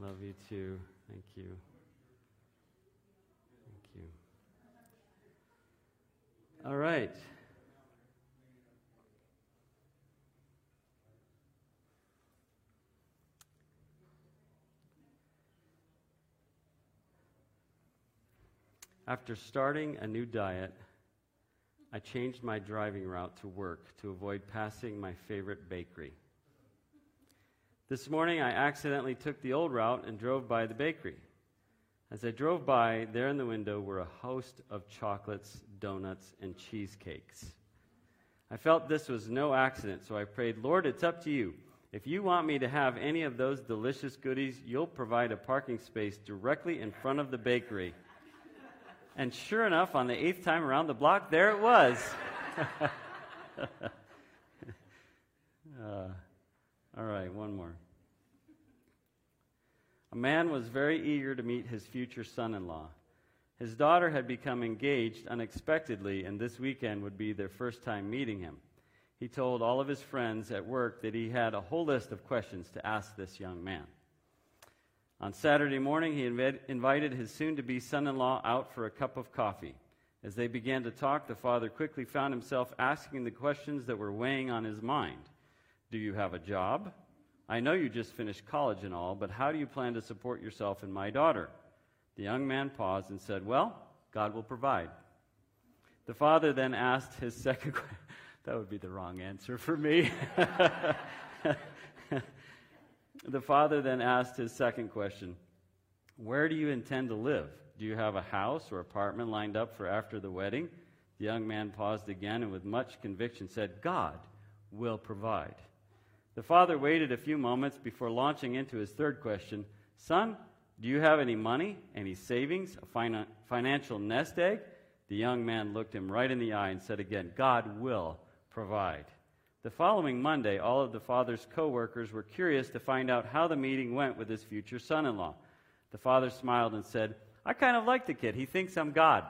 Love you too. Thank you. Thank you. All right. After starting a new diet, I changed my driving route to work to avoid passing my favorite bakery. This morning, I accidentally took the old route and drove by the bakery. As I drove by, there in the window were a host of chocolates, donuts, and cheesecakes. I felt this was no accident, so I prayed, Lord, it's up to you. If you want me to have any of those delicious goodies, you'll provide a parking space directly in front of the bakery. And sure enough, on the 8th time around the block, there it was. All right, one more. A man was very eager to meet his future son-in-law. His daughter had become engaged unexpectedly, and this weekend would be their first time meeting him. He told all of his friends at work that he had a whole list of questions to ask this young man. On Saturday morning, he invited his soon-to-be son-in-law out for a cup of coffee. As they began to talk, the father quickly found himself asking the questions that were weighing on his mind. Do you have a job? I know you just finished college and all, but how do you plan to support yourself and my daughter? The young man paused and said, well, God will provide. The father then asked his second question. That would be the wrong answer for me. The father then asked his second question, where do you intend to live? Do you have a house or apartment lined up for after the wedding? The young man paused again and with much conviction said, God will provide. The father waited a few moments before launching into his third question, son, do you have any money, any savings, a financial nest egg? The young man looked him right in the eye and said again, God will provide. The following Monday, all of the father's co-workers were curious to find out how the meeting went with his future son-in-law. The father smiled and said, I kind of like the kid. He thinks I'm God.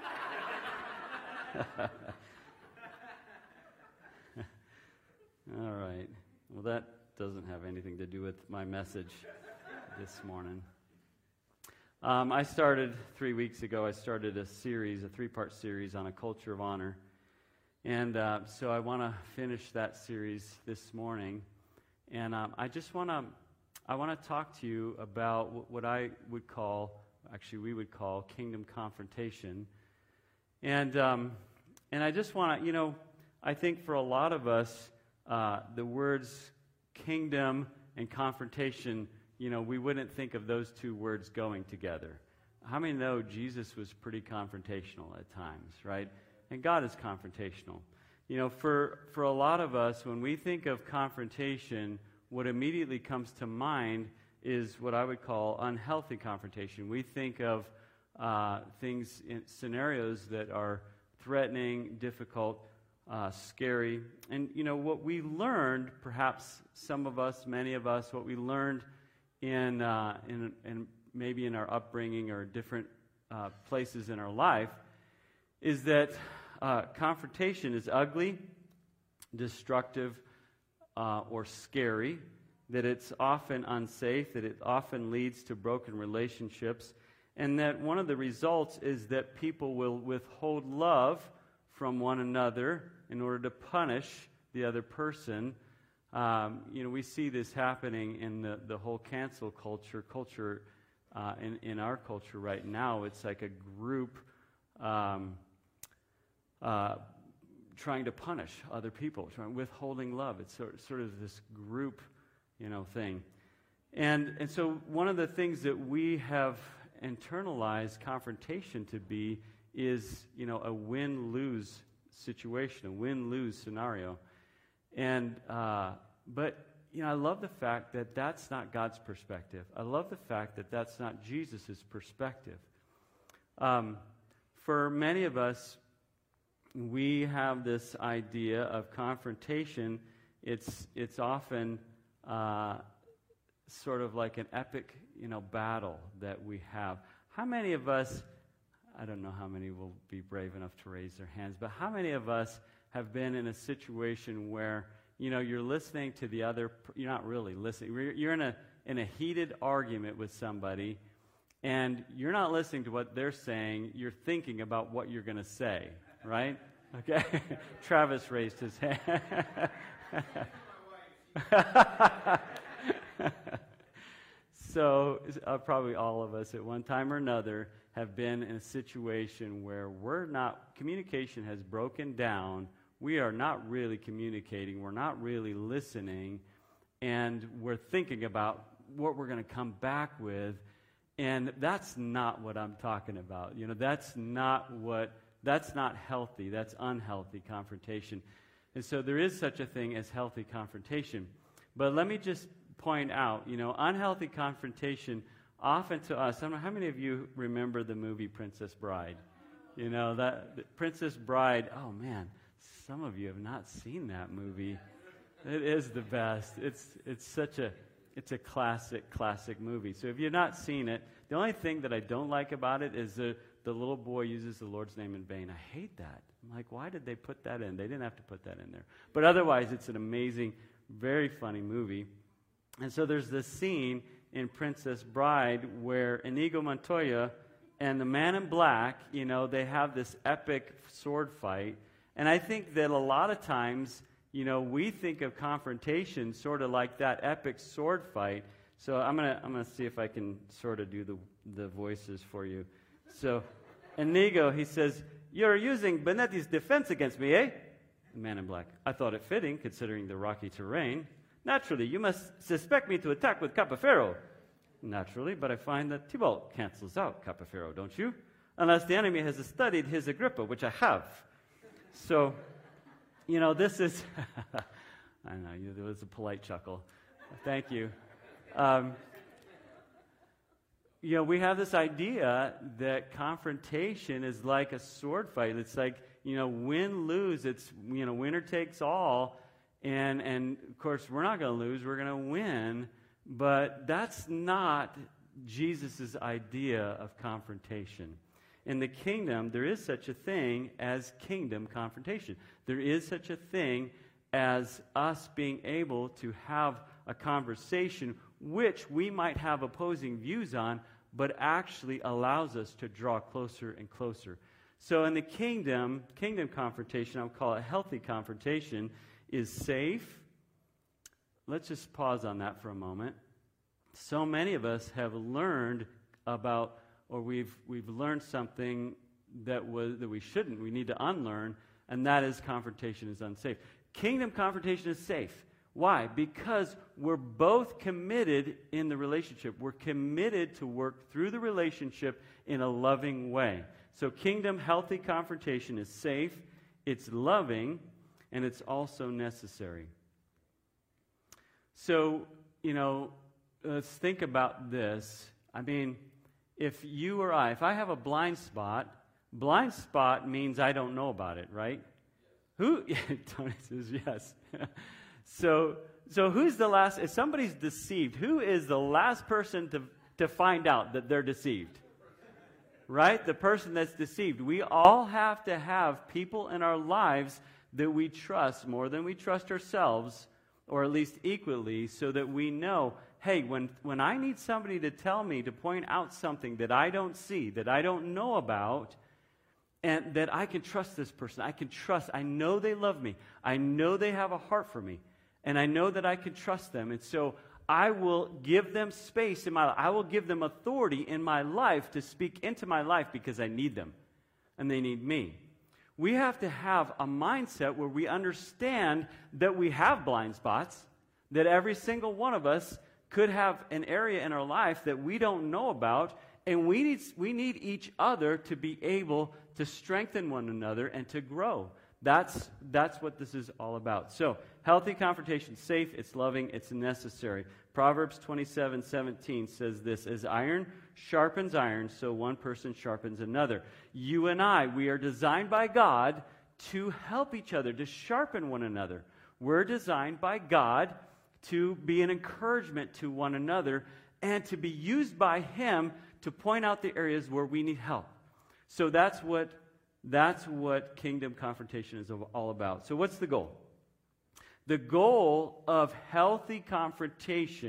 All right. Well, that doesn't have anything to do with my message this morning. I started 3 weeks ago, a series, a 3-part series on a culture of honor. And so I want to finish that series this morning. And I want to talk to you about what I would call, actually we would call, kingdom confrontation. And I just want to, I think for a lot of us, the words kingdom and confrontation, we wouldn't think of those two words going together. How many know Jesus was pretty confrontational at times, right? And God is confrontational. For a lot of us, when we think of confrontation, what immediately comes to mind is what I would call unhealthy confrontation. We think of things in scenarios that are threatening, difficult, scary. And, what we learned, perhaps some of us, many of us, what we learned in maybe in our upbringing or different places in our life is that confrontation is ugly, destructive, or scary, that it's often unsafe, that it often leads to broken relationships, and that one of the results is that people will withhold love from one another in order to punish the other person. We see this happening in the whole cancel culture in our culture right now. It's like a group trying to punish other people, withholding love. It's sort of this group, thing. And so one of the things that we have internalized confrontation to be is, a win-lose situation, a win-lose scenario. And but I love the fact that that's not God's perspective. I love the fact that that's not Jesus' perspective. For many of us, we have this idea of confrontation. It's often sort of like an epic, battle that we have. How many of us, I don't know how many will be brave enough to raise their hands, but how many of us have been in a situation where, you're listening to the other, you're not really listening, you're in a heated argument with somebody, and you're not listening to what they're saying, you're thinking about what you're going to say, right? Okay? Travis raised his hand. So probably all of us at one time or another have been in a situation where communication has broken down. We are not really communicating. We're not really listening. And we're thinking about what we're going to come back with. And that's not what I'm talking about. That's not healthy. That's unhealthy confrontation. And so there is such a thing as healthy confrontation. But let me just point out, unhealthy confrontation often to us, I don't know how many of you remember the movie Princess Bride? That Princess Bride, oh man, some of you have not seen that movie. It is the best. It's a classic movie. So if you've not seen it, the only thing that I don't like about it is the little boy uses the Lord's name in vain. I hate that. I'm like, why did they put that in? They didn't have to put that in there. But otherwise, it's an amazing, very funny movie. And so there's this scene in Princess Bride where Inigo Montoya and the Man in Black, they have this epic sword fight. And I think that a lot of times, we think of confrontation sort of like that epic sword fight. So I'm gonna see if I can sort of do the voices for you. So Inigo, he says, "You're using Benetti's defense against me, eh?" The Man in Black, "I thought it fitting, considering the rocky terrain. Naturally, you must suspect me to attack with Capaferro." "Naturally, but I find that Tybalt cancels out Capaferro, don't you? Unless the enemy has studied his Agrippa, which I have." So, this is... I know, there was a polite chuckle. Thank you. We have this idea that confrontation is like a sword fight. It's like, win-lose. It's, winner takes all. And of course, we're not going to lose. We're going to win. But that's not Jesus' idea of confrontation. In the kingdom, there is such a thing as kingdom confrontation. There is such a thing as us being able to have a conversation which we might have opposing views on, but actually allows us to draw closer and closer. So in the kingdom confrontation, I would call it healthy confrontation, is safe. Let's just pause on that for a moment. So many of us have learned about, or we've learned something that we shouldn't. We need to unlearn, and that is confrontation is unsafe. Kingdom confrontation is safe. Why? Because we're both committed in the relationship. We're committed to work through the relationship in a loving way. So kingdom healthy confrontation is safe, it's loving, and it's also necessary. So, let's think about this. I mean, if I have a blind spot means I don't know about it, right? Tony says yes. So who's the last, if somebody's deceived, who is the last person to find out that they're deceived? Right? The person that's deceived. We all have to have people in our lives that we trust more than we trust ourselves, or at least equally, so that we know, hey, when I need somebody to tell me, to point out something that I don't see, that I don't know about, and that I can trust this person. I know they love me. I know they have a heart for me. And I know that I can trust them. And so I will give them space in my life. I will give them authority in my life to speak into my life because I need them. And they need me. We have to have a mindset where we understand that we have blind spots, that every single one of us could have an area in our life that we don't know about, and we need each other to be able to strengthen one another and to grow. That's what this is all about. So, healthy confrontation, safe, it's loving, it's necessary. Proverbs 27:17 says this, "As iron sharpens iron, so one person sharpens another." You and I, we are designed by God to help each other, to sharpen one another. We're designed by God to be an encouragement to one another and to be used by Him to point out the areas where we need help. So that's what kingdom confrontation is all about. So what's the goal? The goal of healthy confrontation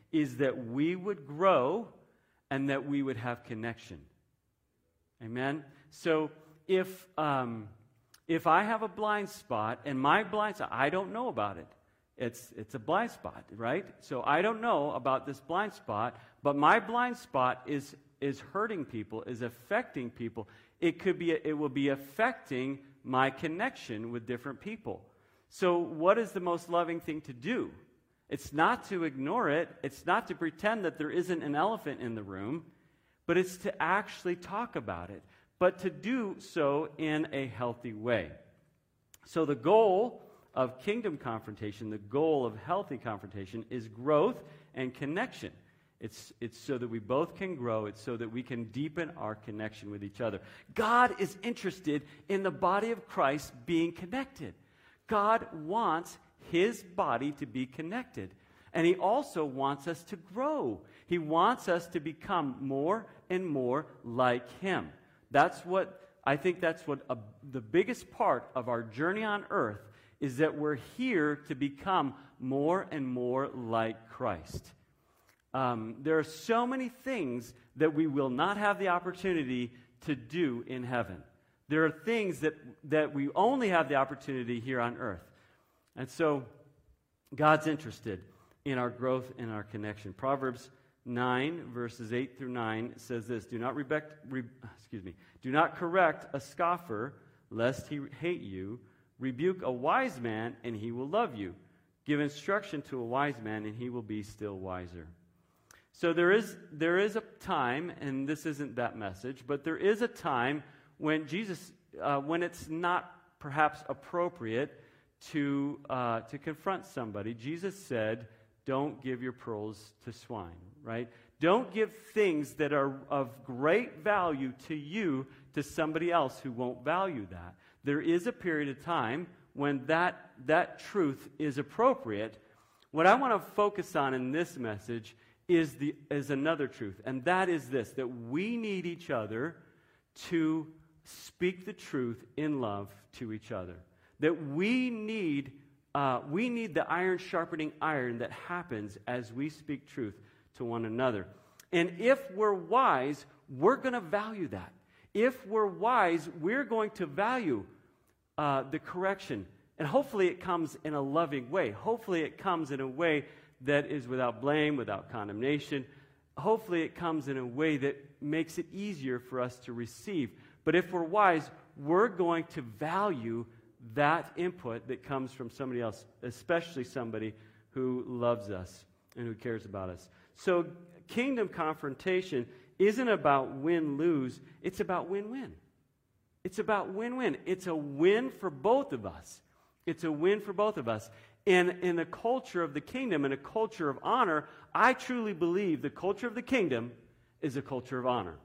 is that we would grow and that we would have connection. Amen? So if I have a blind spot, and my blind spot, I don't know about it. It's a blind spot, right? So I don't know about this blind spot, but my blind spot is hurting people, is affecting people. It will be affecting my connection with different people. So what is the most loving thing to do? It's not to ignore it. It's not to pretend that there isn't an elephant in the room, but it's to actually talk about it, but to do so in a healthy way. So the goal of kingdom confrontation, the goal of healthy confrontation, is growth and connection. It's so that we both can grow. It's so that we can deepen our connection with each other. God is interested in the body of Christ being connected. God wants His body to be connected. And He also wants us to grow. He wants us to become more and more like Him. That's what the biggest part of our journey on earth is, that we're here to become more and more like Christ. There are so many things that we will not have the opportunity to do in heaven. There are things that we only have the opportunity here on earth. And so God's interested in our growth and our connection. Proverbs 9, verses 8 through 9 says this: Do not correct a scoffer, lest he hate you. Rebuke a wise man, and he will love you. Give instruction to a wise man, and he will be still wiser. So there is a time, and this isn't that message, but there is a time when when it's not perhaps appropriate to confront somebody. Jesus said, "Don't give your pearls to swine." Right? Don't give things that are of great value to you to somebody else who won't value that. There is a period of time when that truth is appropriate. What I want to focus on in this message is another truth, and that is this: that we need each other to speak the truth in love to each other. That we need the iron sharpening iron that happens as we speak truth to one another. And if we're wise, we're going to value that. If we're wise, we're going to value the correction. And hopefully it comes in a loving way. Hopefully it comes in a way that is without blame, without condemnation. Hopefully it comes in a way that makes it easier for us to receive. But if we're wise, we're going to value that input that comes from somebody else, especially somebody who loves us and who cares about us. So kingdom confrontation isn't about win-lose. It's about win-win. It's about win-win. It's a win for both of us. It's a win for both of us. In a culture of the kingdom, in a culture of honor, I truly believe the culture of the kingdom is a culture of honor.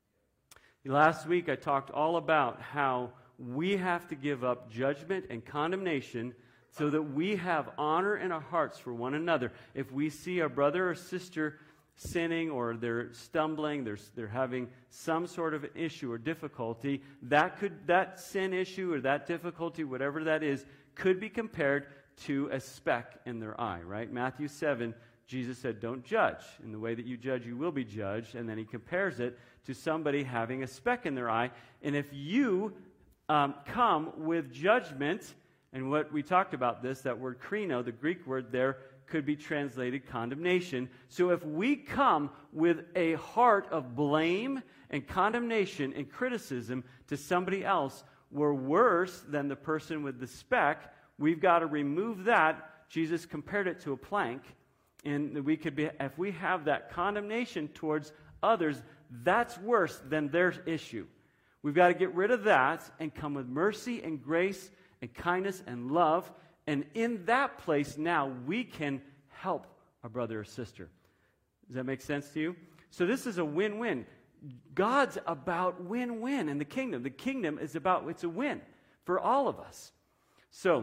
Last week I talked all about how we have to give up judgment and condemnation so that we have honor in our hearts for one another. If we see our brother or sister sinning, or they're stumbling, they're having some sort of issue or difficulty, that sin issue or that difficulty, whatever that is, could be compared to a speck in their eye, right? Matthew 7, Jesus said, "Don't judge. In the way that you judge, you will be judged." And then he compares it to somebody having a speck in their eye. And if you come with judgment, and what we talked about this, that word krino, the Greek word there, could be translated condemnation. So if we come with a heart of blame and condemnation and criticism to somebody else, we're worse than the person with the speck. We've got to remove that. Jesus compared it to a plank. And if we have that condemnation towards others, that's worse than their issue. We've got to get rid of that and come with mercy and grace and kindness and love. And in that place now, we can help our brother or sister. Does that make sense to you? So this is a win-win. God's about win-win in the kingdom. The kingdom is it's a win for all of us. So,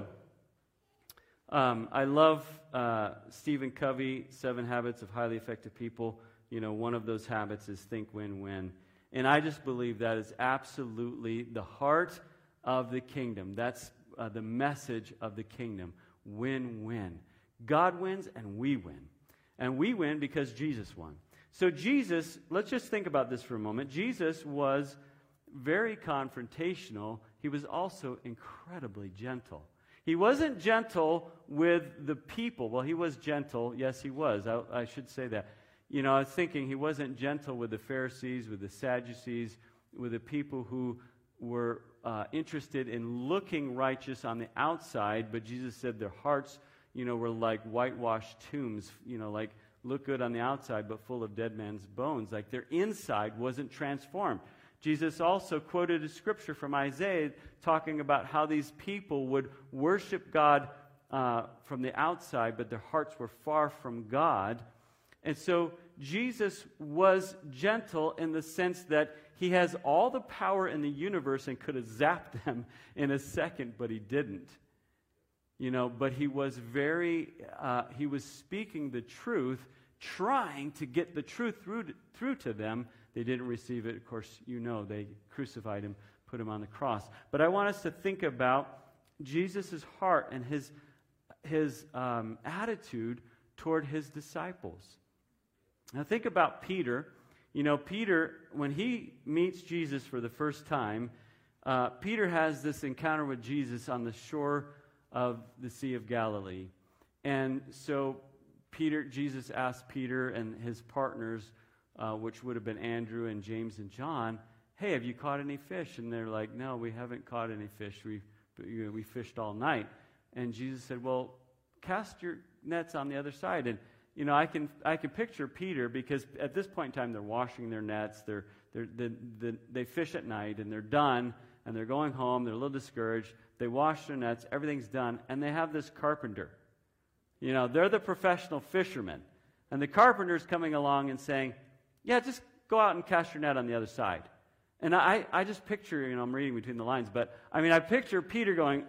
I love Stephen Covey, 7 Habits of Highly Effective People. You know, one of those habits is think win-win. And I just believe that is absolutely the heart of the kingdom. That's the message of the kingdom. Win-win. God wins and we win. And we win because Jesus won. So Jesus, let's just think about this for a moment. Jesus was very confrontational. He was also incredibly gentle. He wasn't gentle with the people. Well, he was gentle. Yes, he was. I should say that. You know, I was thinking he wasn't gentle with the Pharisees, with the Sadducees, with the people who were interested in looking righteous on the outside, but Jesus said their hearts, you know, were like whitewashed tombs, you know, like look good on the outside, but full of dead man's bones. Like their inside wasn't transformed. Jesus also quoted a scripture from Isaiah talking about how these people would worship God from the outside, but their hearts were far from God. And so Jesus was gentle in the sense that he has all the power in the universe and could have zapped them in a second, but he didn't. You know, but he was he was speaking the truth, trying to get the truth through to them. They didn't receive it. Of course, you know, they crucified him, put him on the cross. But I want us to think about Jesus' heart and his attitude toward his disciples. Now think about Peter. You know, Peter, when he meets Jesus for the first time, Peter has this encounter with Jesus on the shore of the Sea of Galilee. And so Jesus asked Peter and his partners, which would have been Andrew and James and John, hey, have you caught any fish? And they're like, no, we haven't caught any fish. We fished all night. And Jesus said, well, cast your nets on the other side. And, you know, I can picture Peter, because at this point in time they're washing their nets. They fish at night and they're done and they're going home. They're a little discouraged. They wash their nets. Everything's done. And they have this carpenter. You know, they're the professional fishermen. And the carpenter's coming along and saying, yeah, just go out and cast your net on the other side. And I just picture, you know, I'm reading between the lines, but I mean, I picture Peter going,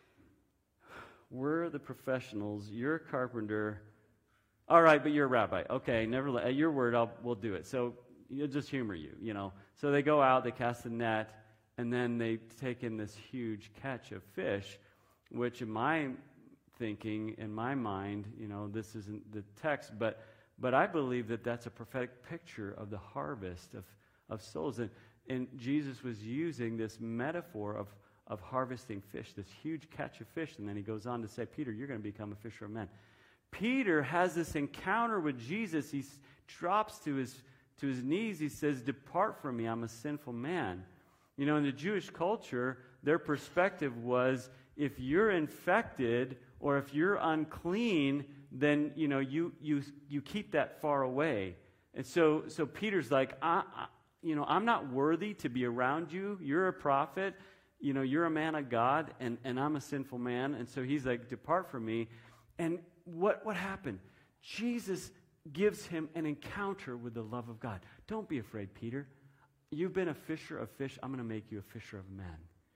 we're the professionals, you're a carpenter. All right, but you're a rabbi. Okay, at your word, we'll do it. So you'll just humor you, you know. So they go out, they cast the net, and then they take in this huge catch of fish, which in my thinking, in my mind, you know, this isn't the text, but I believe that that's a prophetic picture of the harvest of souls. And Jesus was using this metaphor of harvesting fish, this huge catch of fish. And then he goes on to say, Peter, you're going to become a fisher of men. Peter has this encounter with Jesus. He drops to his knees. He says, depart from me, I'm a sinful man. You know, in the Jewish culture, their perspective was, if you're infected or if you're unclean, then, you know, you keep that far away. And so Peter's like, you know, I'm not worthy to be around you. You're a prophet. You know, you're a man of God, and I'm a sinful man. And so he's like, depart from me. And what happened? Jesus gives him an encounter with the love of God. Don't be afraid, Peter. You've been a fisher of fish. I'm going to make you a fisher of men.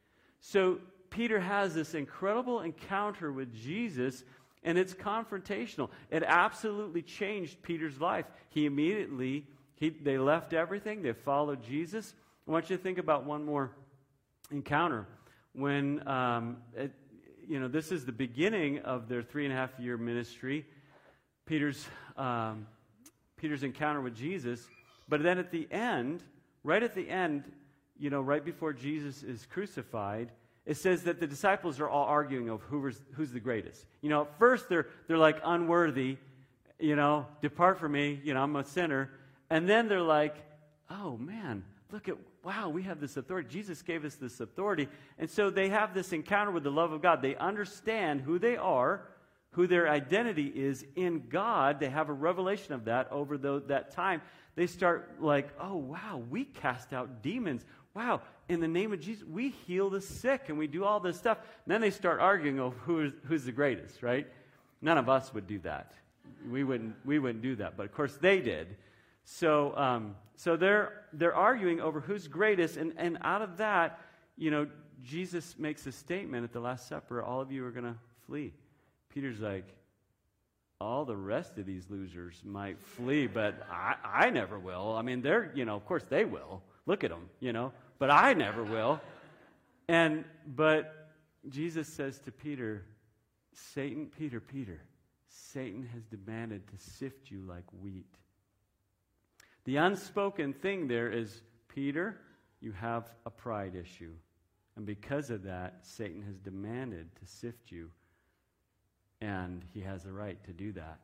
So Peter has this incredible encounter with Jesus, and it's confrontational. It absolutely changed Peter's life. He immediately, they left everything. They followed Jesus. I want you to think about one more encounter. When, you know, this is the beginning of their 3.5-year ministry, Peter's encounter with Jesus. But then at the end, right at the end, you know, right before Jesus is crucified, it says that the disciples are all arguing of who's the greatest. You know, at first they're like unworthy, you know, depart from me, you know, I'm a sinner. And then they're like, oh man, wow, we have this authority. Jesus gave us this authority. And so they have this encounter with the love of God. They understand who they are, who their identity is in God. They have a revelation of that over that time. They start like, oh wow, we cast out demons. Wow, in the name of Jesus, we heal the sick and we do all this stuff. And then they start arguing over who's the greatest, right? None of us would do that. We wouldn't do that, but of course they did. So they're arguing over who's greatest, and out of that, you know, Jesus makes a statement at the Last Supper: all of you are going to flee. Peter's like, all the rest of these losers might flee, but I never will. I mean, they're, you know, of course they will. Look at them, you know, but I never will. But Jesus says to Peter, Peter, Satan has demanded to sift you like wheat. The unspoken thing there is, Peter, you have a pride issue. And because of that, Satan has demanded to sift you. And he has the right to do that.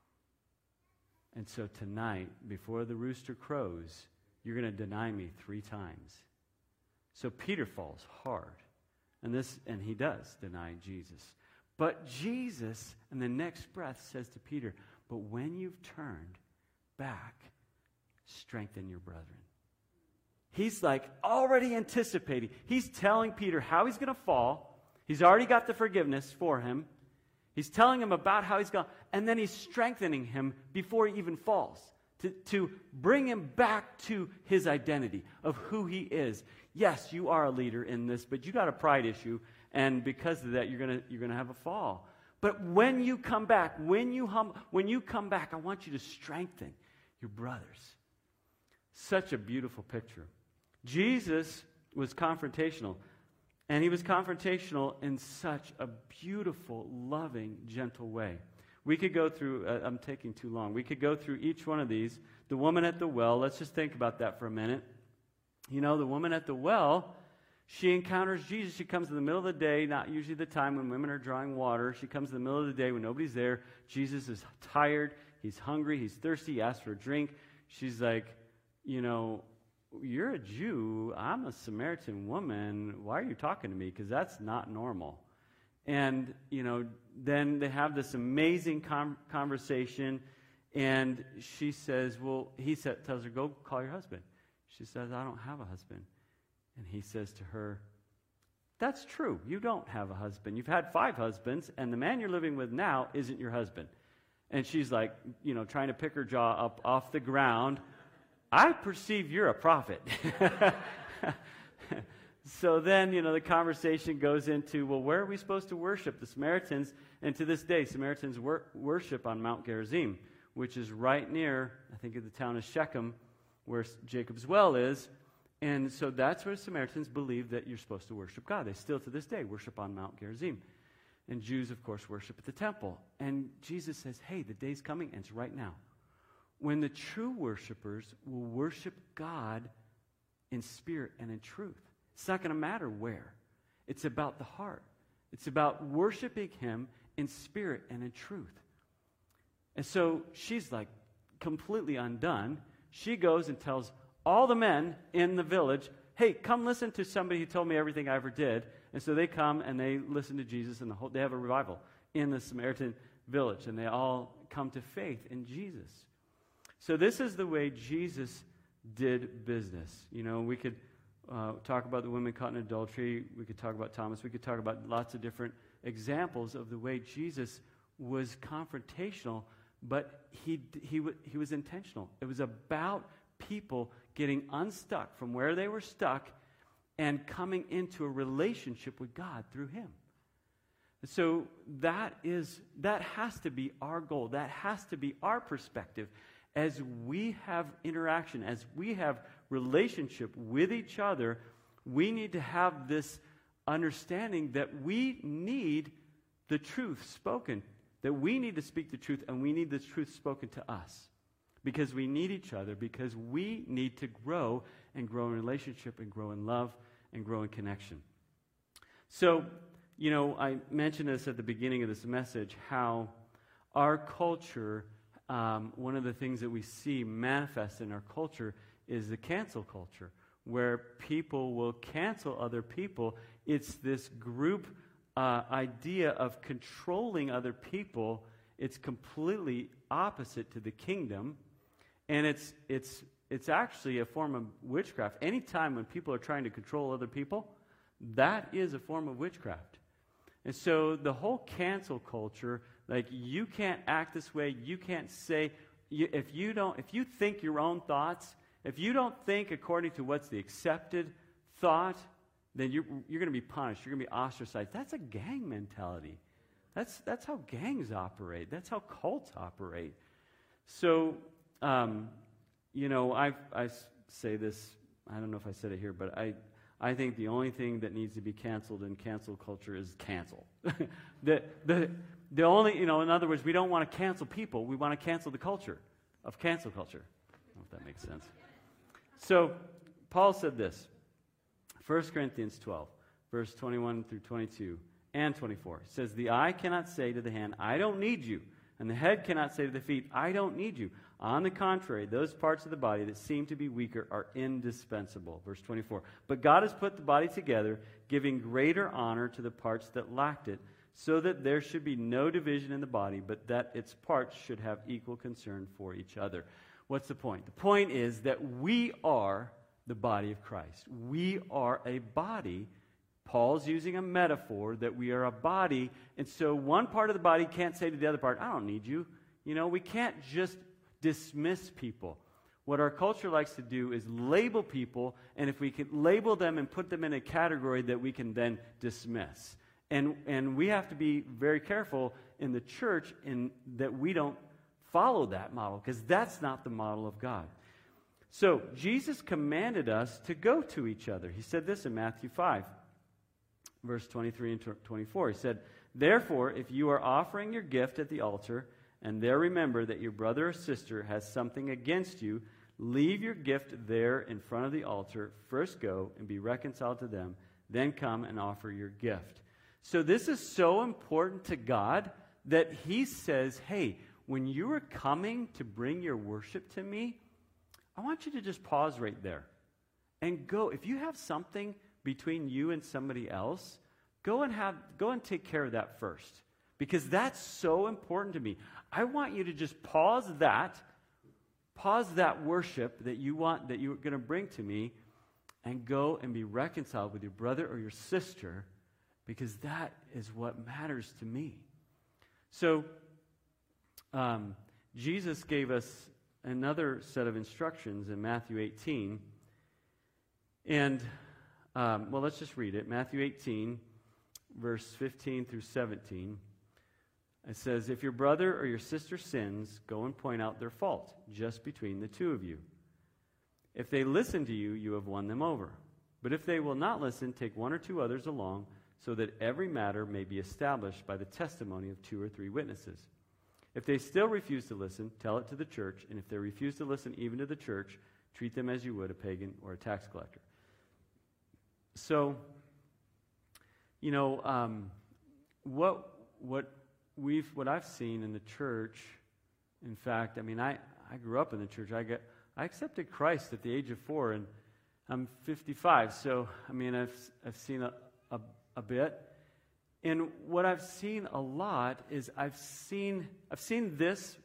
And so tonight, before the rooster crows, you're going to deny me 3 times. So Peter falls hard. And he does deny Jesus. But Jesus, in the next breath, says to Peter, but when you've turned back, strengthen your brethren. He's like already anticipating. He's telling Peter how he's going to fall. He's already got the forgiveness for him. He's telling him about how he's going, and then he's strengthening him before he even falls to bring him back to his identity of who he is. Yes, you are a leader in this, but you got a pride issue, and because of that, you're gonna have a fall. But when you come back, when you come back, I want you to strengthen your brothers. Such a beautiful picture. Jesus was confrontational, and he was confrontational in such a beautiful, loving, gentle way. We could go through, I'm taking too long. We could go through each one of these. The woman at the well, let's just think about that for a minute. You know, the woman at the well, she encounters Jesus. She comes in the middle of the day, not usually the time when women are drawing water. She comes in the middle of the day when nobody's there. Jesus is tired. He's hungry. He's thirsty. He asks for a drink. She's like, you know, you're a Jew. I'm a Samaritan woman. Why are you talking to me? Because that's not normal. And, you know, then they have this amazing conversation. And she says, well, tells her, go call your husband. She says, I don't have a husband. And he says to her, that's true. You don't have a husband. You've had 5 husbands, and the man you're living with now isn't your husband. And she's like, you know, trying to pick her jaw up off the ground. I perceive you're a prophet. So then, you know, the conversation goes into, well, where are we supposed to worship? The Samaritans, and to this day, Samaritans worship on Mount Gerizim, which is right near, I think, of the town of Shechem, where Jacob's well is. And so that's where Samaritans believe that you're supposed to worship God. They still, to this day, worship on Mount Gerizim. And Jews, of course, worship at the temple. And Jesus says, hey, the day's coming, and it's right now, when the true worshipers will worship God in spirit and in truth. It's not going to matter where. It's about the heart. It's about worshiping him in spirit and in truth. And so she's like completely undone. She goes and tells all the men in the village, hey, come listen to somebody who told me everything I ever did. And so they come and they listen to Jesus, and they have a revival in the Samaritan village, and they all come to faith in Jesus. So this is the way Jesus did business. You know, we could talk about the women caught in adultery. We could talk about Thomas. We could talk about lots of different examples of the way Jesus was confrontational, but he was intentional. It was about people getting unstuck from where they were stuck and coming into a relationship with God through him. So that has to be our goal. That has to be our perspective. As we have interaction, as we have relationship with each other, we need to have this understanding that we need the truth spoken, that we need to speak the truth, and we need the truth spoken to us. Because we need each other, because we need to grow and grow in relationship and grow in love and grow in connection. So, you know, I mentioned this at the beginning of this message, how our culture, one of the things that we see manifest in our culture is the cancel culture, where people will cancel other people. It's this group idea of controlling other people. It's completely opposite to the kingdom, and it's actually a form of witchcraft. Anytime when people are trying to control other people, that is a form of witchcraft. And so the whole cancel culture, like, you can't act this way, you can't say, if you think your own thoughts, if you don't think according to what's the accepted thought, then you're going to be punished, you're going to be ostracized. That's a gang mentality. That's how gangs operate. That's how cults operate. So, you know, I say this, I don't know if I said it here, but I think the only thing that needs to be canceled in cancel culture is cancel. the only, in other words, we don't want to cancel people. We want to cancel the culture of cancel culture. I don't know if that makes sense. So, Paul said this, 1 Corinthians 12, verse 21 through 22 and 24. It says, the eye cannot say to the hand, I don't need you. And the head cannot say to the feet, I don't need you. On the contrary, those parts of the body that seem to be weaker are indispensable. Verse 24. But God has put the body together, giving greater honor to the parts that lacked it, so that there should be no division in the body, but that its parts should have equal concern for each other. What's the point? The point is that we are the body of Christ. We are a body. Paul's using a metaphor that we are a body, and so one part of the body can't say to the other part, I don't need you. We can't just dismiss people. What our culture likes to do is label people, and if we can label them and put them in a category that we can then dismiss. And we have to be very careful in the church that we don't follow that model, because that's not the model of God. So Jesus commanded us to go to each other. He said this in Matthew 5. Verse 23 and 24, he said, therefore, if you are offering your gift at the altar, and there remember that your brother or sister has something against you, leave your gift there in front of the altar. First go and be reconciled to them, then come and offer your gift. So this is so important to God that he says, hey, when you are coming to bring your worship to me, I want you to just pause right there and go. If you have something between you and somebody else, go and take care of that first, because that's so important to me. I want you to just pause that worship that you're going to bring to me, and go and be reconciled with your brother or your sister, because that is what matters to me. So Jesus gave us another set of instructions in Matthew 18, and let's just read it. Matthew 18, verse 15 through 17. It says, if your brother or your sister sins, go and point out their fault, just between the two of you. If they listen to you, you have won them over. But if they will not listen, take one or two others along, so that every matter may be established by the testimony of 2 or 3 witnesses. If they still refuse to listen, tell it to the church, and if they refuse to listen even to the church, treat them as you would a pagan or a tax collector. So, what I've seen in the church, in fact, I grew up in the church. I accepted Christ at the age of 4, and I'm 55. So, I've seen a bit. And what I've seen a lot is I've seen this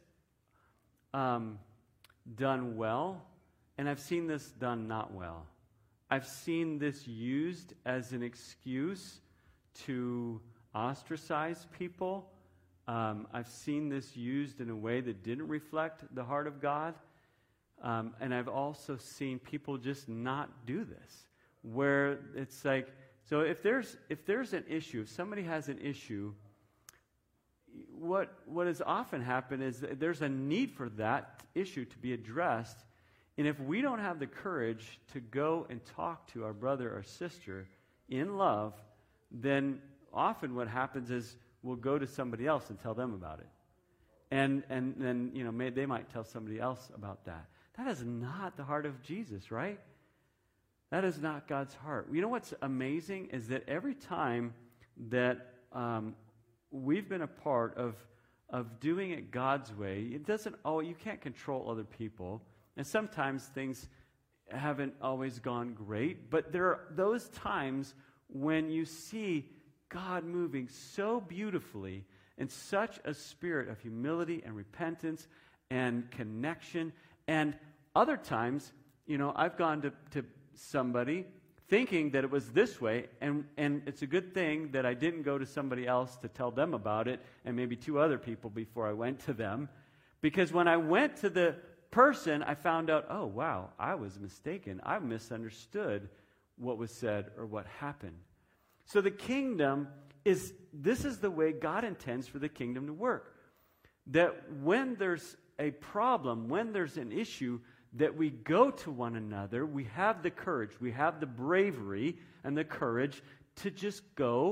done well, and I've seen this done not well. I've seen this used as an excuse to ostracize people. I've seen this used in a way that didn't reflect the heart of God. And I've also seen people just not do this, where it's like, so if there's an issue, if somebody has an issue, what has often happened is that there's a need for that issue to be addressed. And if we don't have the courage to go and talk to our brother or sister in love, then often what happens is we'll go to somebody else and tell them about it. And then, they might tell somebody else about that. That is not the heart of Jesus, right? That is not God's heart. You know what's amazing is that every time that we've been a part of doing it God's way, you can't control other people. And sometimes things haven't always gone great, but there are those times when you see God moving so beautifully in such a spirit of humility and repentance and connection. And other times, I've gone to somebody thinking that it was this way, and it's a good thing that I didn't go to somebody else to tell them about it, and maybe 2 other people before I went to them. Because when I went to the person, I found out, oh, wow, I was mistaken. I misunderstood what was said or what happened. So the kingdom this is the way God intends for the kingdom to work. That when there's a problem, when there's an issue, that we go to one another, we have the courage, we have the bravery and the courage to just go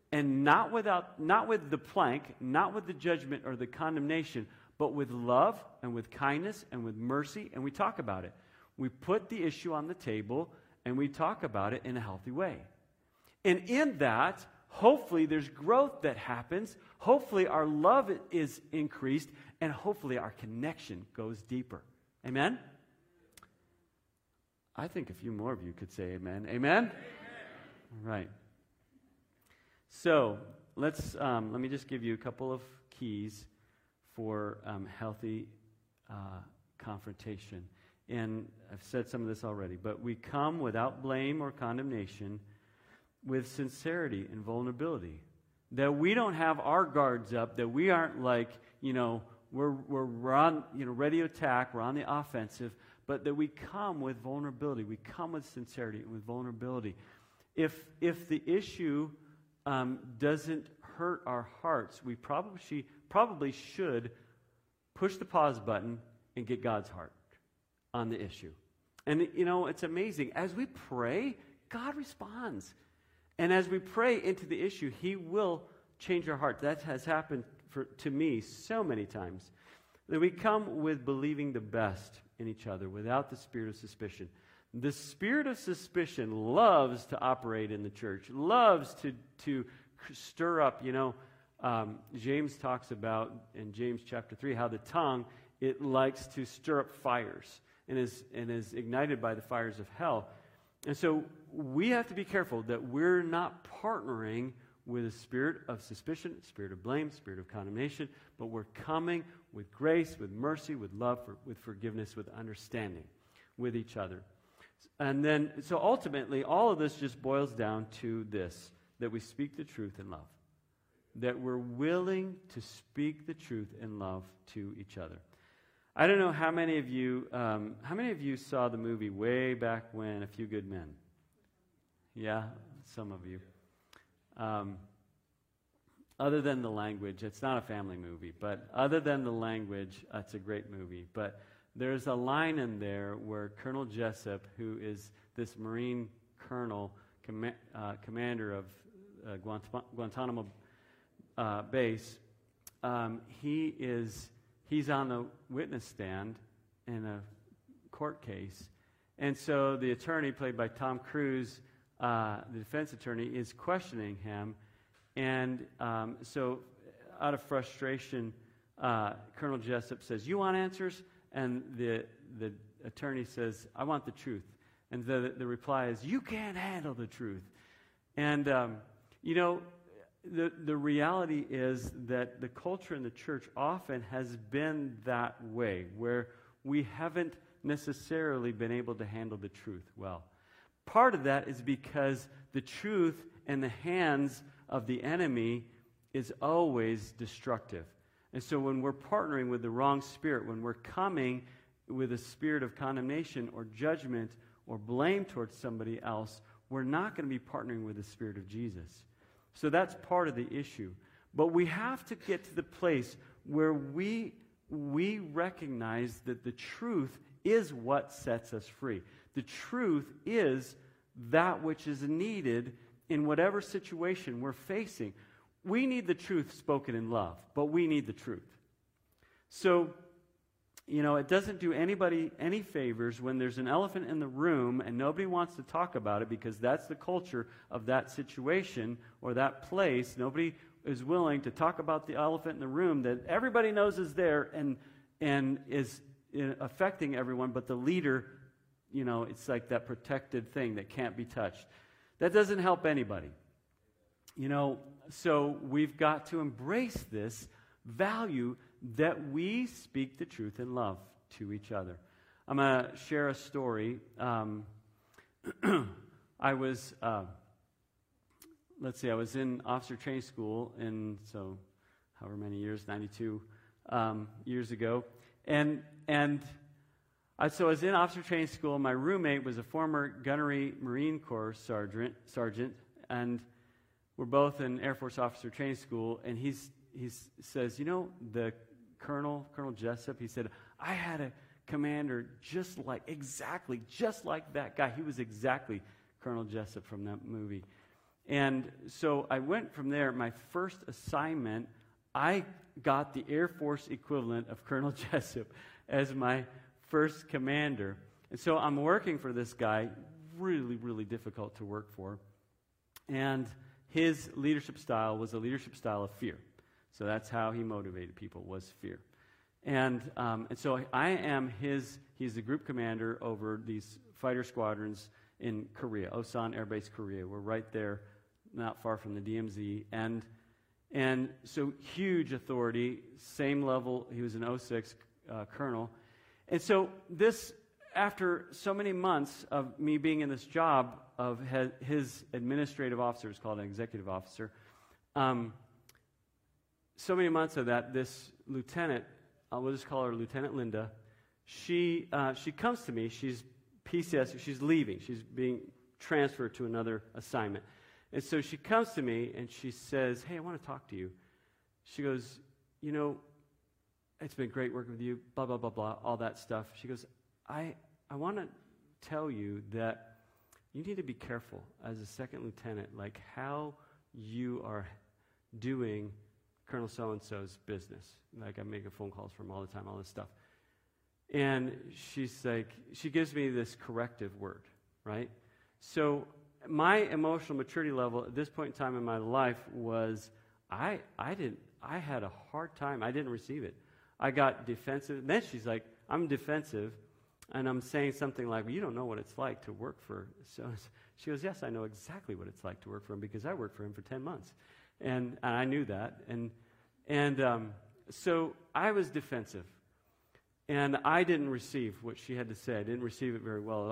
and not with the plank, not with the judgment or the condemnation, but with love and with kindness and with mercy, and we talk about it. We put the issue on the table, and we talk about it in a healthy way. And in that, hopefully there's growth that happens. Hopefully our love is increased, and hopefully our connection goes deeper. Amen? I think a few more of you could say amen. Amen? Amen. Right. So let me just give you a couple of keys for healthy confrontation. And I've said some of this already, but we come without blame or condemnation, with sincerity and vulnerability. That we don't have our guards up, that we aren't like, we're on, ready to attack, we're on the offensive, but that we come with vulnerability. We come with sincerity and with vulnerability. If the issue doesn't hurt our hearts, we probably should push the pause button and get God's heart on the issue. And, it's amazing. As we pray, God responds. And as we pray into the issue, He will change our heart. That has happened to me so many times. That we come with believing the best in each other without the spirit of suspicion. The spirit of suspicion loves to operate in the church, loves to stir up. James talks about in James chapter 3 how the tongue, it likes to stir up fires and is ignited by the fires of hell. And so we have to be careful that we're not partnering with a spirit of suspicion, spirit of blame, spirit of condemnation, but we're coming with grace, with mercy, with love, with forgiveness, with understanding with each other. And then, so ultimately, all of this just boils down to this, that we speak the truth in love. That we're willing to speak the truth in love to each other. I don't know how many of you saw the movie way back when, A Few Good Men? Yeah, some of you. Other than the language, it's not a family movie, but other than the language, it's a great movie. But there's a line in there where Colonel Jessup, who is this Marine colonel, commander of Guantanamo base, he's on the witness stand in a court case. And so the attorney, played by Tom Cruise, the defense attorney, is questioning him. And so out of frustration, Colonel Jessup says, "You want answers?" And the attorney says, "I want the truth." And the reply is, "You can't handle the truth." And, the reality is that the culture in the church often has been that way, where we haven't necessarily been able to handle the truth well. Part of that is because the truth in the hands of the enemy is always destructive. And so when we're partnering with the wrong spirit, when we're coming with a spirit of condemnation or judgment or blame towards somebody else, we're not going to be partnering with the Spirit of Jesus. So that's part of the issue. But we have to get to the place where we recognize that the truth is what sets us free. The truth is that which is needed in whatever situation we're facing. We need the truth spoken in love, but we need the truth. So, it doesn't do anybody any favors when there's an elephant in the room and nobody wants to talk about it, because that's the culture of that situation or that place. Nobody is willing to talk about the elephant in the room that everybody knows is there and is affecting everyone, but the leader, it's like that protected thing that can't be touched. That doesn't help anybody. So we've got to embrace this value that we speak the truth in love to each other. I'm going to share a story. I was in officer training school however many years, 92 years ago. So I was in officer training school. My roommate was a former gunnery Marine Corps sergeant, and we're both in Air Force officer training school, and he says, the Colonel Jessup, he said, I had a commander exactly just like that guy. He was exactly Colonel Jessup from that movie. And so I went from there. My first assignment, I got the Air Force equivalent of Colonel Jessup as my first commander. And so I'm working for this guy, really, really difficult to work for. And his leadership style was a leadership style of fear. So that's how he motivated people, was fear. And so he's the group commander over these fighter squadrons in Korea, Osan Air Base, Korea. We're right there, not far from the DMZ. And so huge authority, same level. He was an 06 colonel. And so this, after so many months of me being in this job of his administrative officer, is called an executive officer, so many months of that, this lieutenant, we'll just call her Lieutenant Linda, she comes to me. She's PCS, she's leaving. She's being transferred to another assignment. And so she comes to me and she says, "Hey, I want to talk to you." She goes, "You know, it's been great working with you, blah, blah, blah, blah, all that stuff." She goes, I want to tell you that you need to be careful as a second lieutenant, like how you are doing Colonel so-and-so's business. Like I'm making phone calls from all the time, all this stuff. And she's like, she gives me this corrective word, right? So my emotional maturity level at this point in time in my life was, I had a hard time. I didn't receive it. I got defensive. Then she's like, I'm defensive, and I'm saying something like, "Well, you don't know what it's like to work for." So she goes, "Yes, I know exactly what it's like to work for him because I worked for him for 10 months. And I knew that. So I was defensive. And I didn't receive what she had to say. I didn't receive it very well at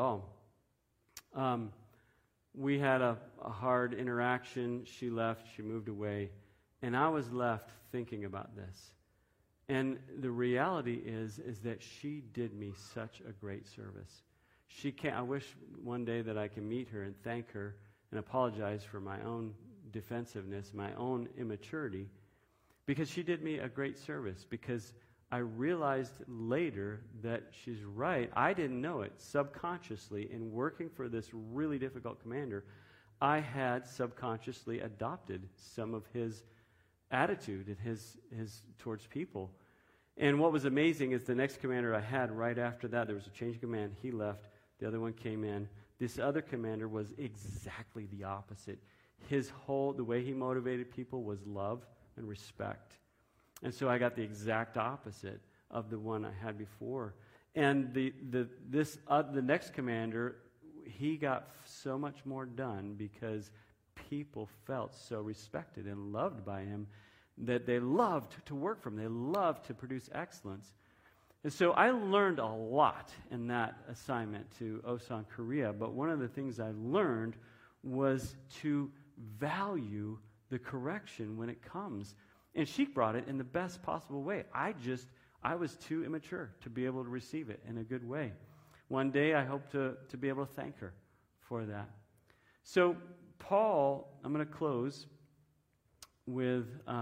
all. We had a hard interaction. She left. She moved away. And I was left thinking about this. And the reality is that she did me such a great service. I wish one day that I can meet her and thank her and apologize for my own defensiveness, my own immaturity, because she did me a great service. Because I realized later that she's right. I didn't know it. Subconsciously, in working for this really difficult commander, I had subconsciously adopted some of his attitude and his towards people. And what was amazing is the next commander I had right after that, there was a change of command. He left. The other one came in. This other commander was exactly the opposite. The way he motivated people was love and respect. And so I got the exact opposite of the one I had before. And the next commander, he got so much more done because people felt so respected and loved by him that they loved to work for him. They loved to produce excellence. And so I learned a lot in that assignment to Osan, Korea. But one of the things I learned was to value the correction when it comes. And she brought it in the best possible way. I was too immature to be able to receive it in a good way. One day I hope to be able to thank her for that. So Paul, I'm going to close with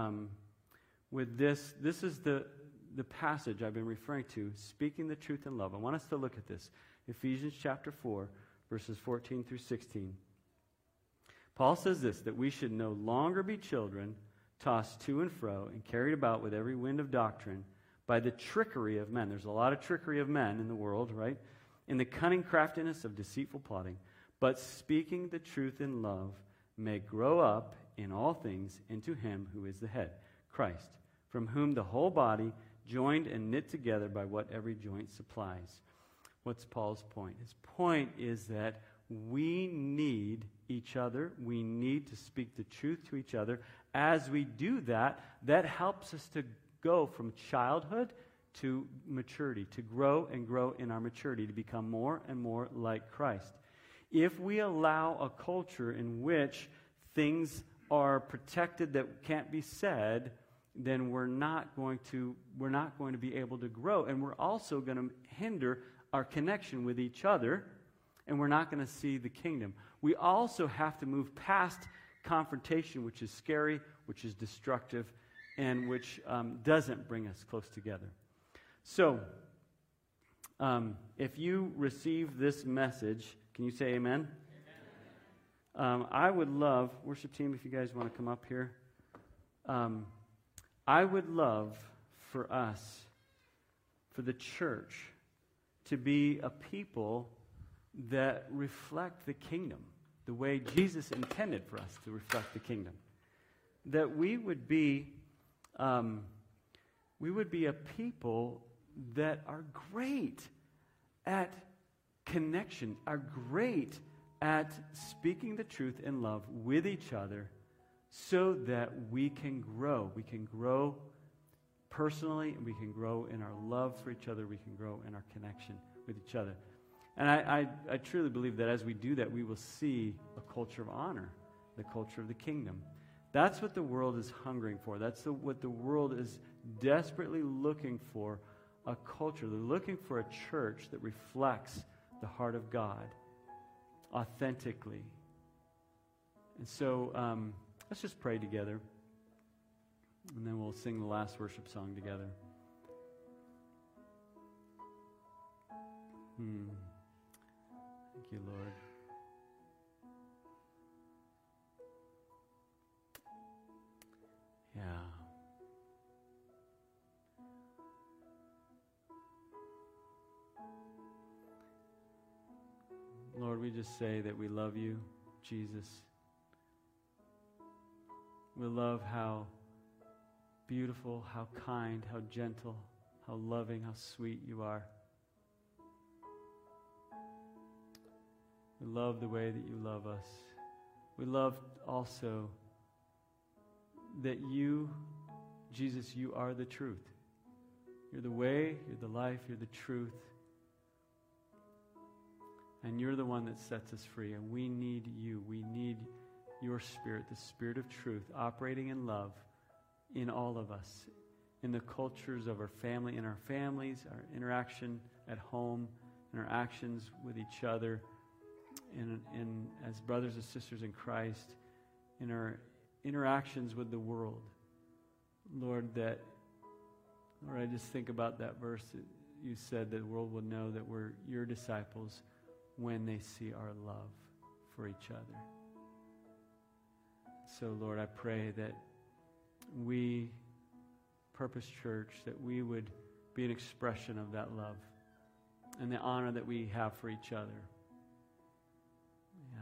this. This is the passage I've been referring to, speaking the truth in love. I want us to look at this. Ephesians chapter 4, verses 14 through 16. Paul says this, that we should no longer be children, tossed to and fro and carried about with every wind of doctrine by the trickery of men. There's a lot of trickery of men in the world, right? In the cunning craftiness of deceitful plotting. But speaking the truth in love may grow up in all things into him who is the head, Christ, from whom the whole body, joined and knit together by what every joint supplies. What's Paul's point? His point is that we need each other. We need to speak the truth to each other. As we do that, that helps us to go from childhood to maturity, to grow and grow in our maturity, to become more and more like Christ. If we allow a culture in which things are protected that can't be said, then we're not going to be able to grow, and we're also going to hinder our connection with each other, and we're not going to see the kingdom. We also have to move past confrontation, which is scary, which is destructive, and which doesn't bring us close together. So, if you receive this message, can you say amen? I would love, worship team, if you guys want to come up here. I would love for us, for the church, to be a people that reflect the kingdom, the way Jesus intended for us to reflect the kingdom. That we would be a people that are great at connection, are great at speaking the truth in love with each other so that we can grow. We can grow personally, and we can grow in our love for each other. We can grow in our connection with each other. And I truly believe that as we do that, we will see a culture of honor, the culture of the kingdom. That's what the world is hungering for. That's what the world is desperately looking for, a culture. They're looking for a church that reflects the heart of God authentically. And so let's just pray together, and then we'll sing the last worship song together. Thank you, Lord. Yeah. Lord, we just say that we love you, Jesus. We love how beautiful, how kind, how gentle, how loving, how sweet you are. We love the way that you love us. We love also that you, Jesus, you are the truth. You're the way, you're the life, you're the truth. And you're the one that sets us free. And we need you. We need your Spirit, the Spirit of truth, operating in love in all of us, in the cultures of our family, in our families, our interaction at home, in our actions with each other, in as brothers and sisters in Christ, in our interactions with the world. Lord, I just think about that verse that you said that the world will know that we're your disciples when they see our love for each other. So, Lord, I pray that we, Purpose Church, that we would be an expression of that love and the honor that we have for each other. Yeah.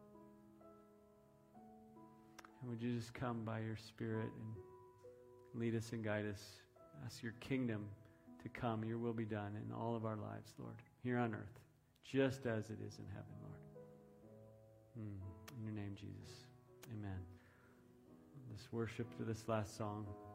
And would you just come by your Spirit and lead us and guide us? Ask your kingdom to come, your will be done in all of our lives, Lord, here on earth, just as it is in heaven, Lord. In your name, Jesus. Amen. Let's worship to this last song.